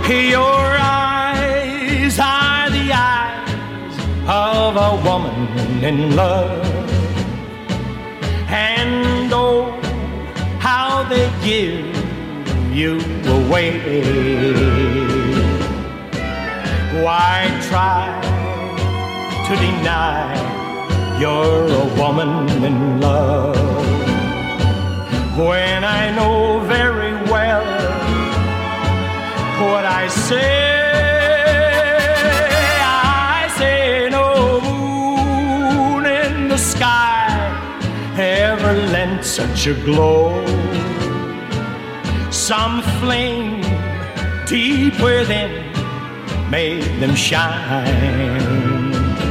Your eyes are the eyes of a woman in love. And oh, how they give you away. Why try to deny you're a woman in love when I know very well what I say? I say no moon in the sky ever lent such a glow. Some flame deep within made them shine.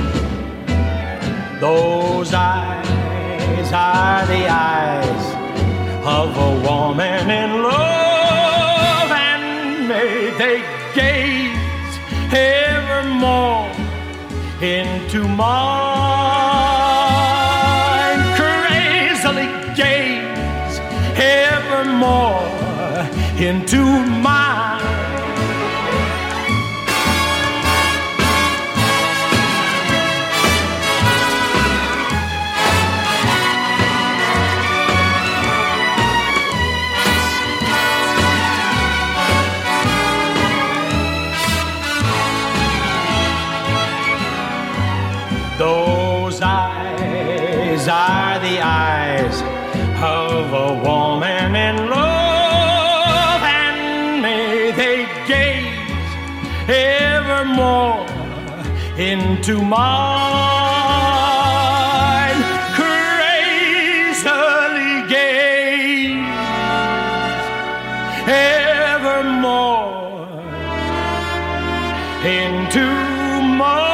Those eyes are the eyes of a woman in love, and may they gaze evermore into mine, crazily gaze evermore into mine. Those eyes are the eyes of a woman in love, and may they gaze evermore into mine, crazily gaze evermore into mine.